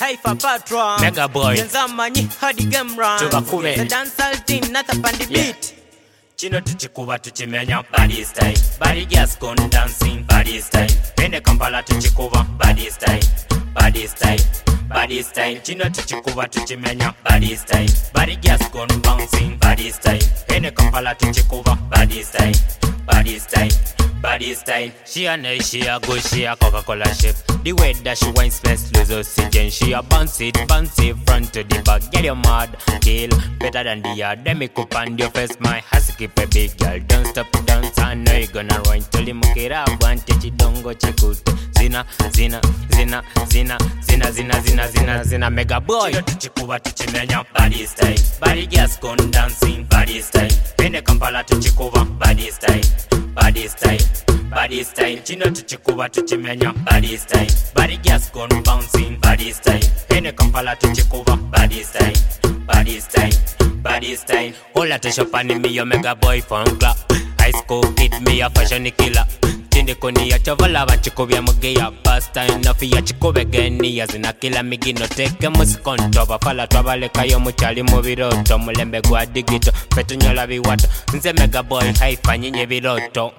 Haifa Patra Mega Boy Yenzamanyi hadi game run Tubakube The dancehall team nata pandi beat Chino tuchikuba tuchimenya body style Body gas gone dancing body style Pende Kampala tuchikuba body style Body style Body style Chino tuchikuba tuchimenya body style Body gas gone bouncing body style Pende Kampala tuchikuba body style Body style Body style She a nice, she a good, she a Coca-Cola shape The way that she wine space lose oxygen She a bounce it front to the back Get your mad, kill, better than the yard Let me coop on your face, my husky keep a big girl Don't stop to dance, I know you gonna run Till you mock it up, one touch it, don't go check out Zina, zina, zina, zina, zina, zina, zina, zina, zina, mega boy Chino tuchikuba tuchimenya body style Body gas gone dancing body style Pende Kampala tuchikuba body style Body style, body style Chino tuchikuba tuchimenya body style Body gas gone bouncing body style Pende Kampala tuchikuba body style Body style, body style Hola to shopani me yo mega boy from club High school kid me a fashion killer Chinde koni ya chavala bachikubya mugeya Basta enough ya chikube geni ya zina kila migino Teke musikonto bafala twabaleka yo muchali mubiroto Mulembe gwa digito fetu nyola biwato Nze mega boy haifa nyinyi biroto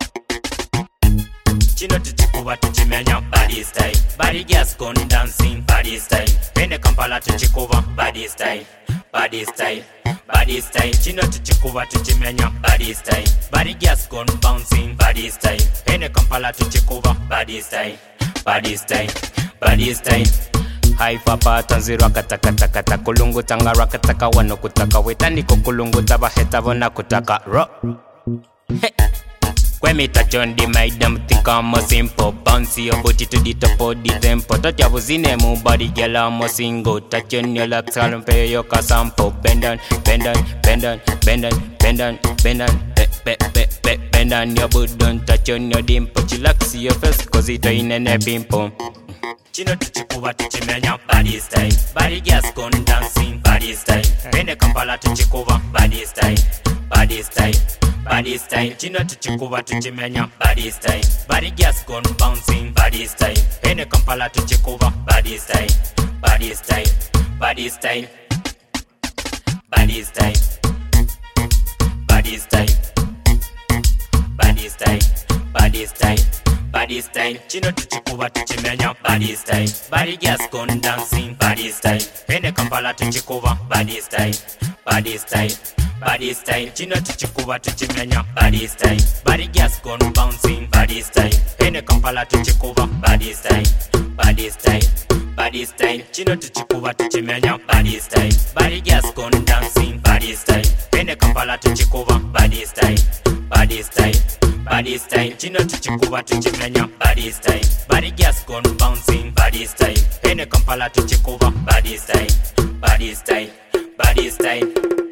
Chino tuchikuba tuchimenya body style Body gas gone dancing body style Pende Kampala tuchikuba body style Body style Body style Chino tuchikuba tuchimenya body style Body gas gone bouncing body style Pende Kampala tuchikuba body style Body style Body style Haifa patanziro akatakatakata Kulungu tanga rakataka wano kutaka Wetandiko kulungu tabaheta vona kutaka Ro Hey When me touch on the mic, them think I'm a simple Bounce your booty to the top of the tempo Touch your pussy name, body girl, I'm a single Touch on your legs, I'll pay your sample Bend on, bend on, bend on, bend on, bend on, bend on Bend on your boot, don't touch on your dimple Chillax your face, cause it ain't any pimple Chino tuchikuba tuchimenya body style Body gas gone dancing body style Pende Kampala tuchikuba body style Body style Body style Chino tuchikuba tuchimenya body style Body gas gone bouncing body style Pende Kampala tuchikuba body style Body style Body style Body style Body style Body style Body style Body style Chino tuchikuba tuchimenya body style Body gas gone dancing body style Pende Kampala tuchikuba body style Body style Body style Chino tuchikuba tuchimenya body style Body gas gone bouncing body style Pende Kampala tuchikuba body style Body style Body style Chino tuchikuba tuchimenya body style Body gas gone dancing body style Pende Kampala tuchikuba body style Body style Body style Chino tuchikuba tuchimenya body style Body gas gone bouncing body style Pende Kampala tuchikuba body style Body style Body style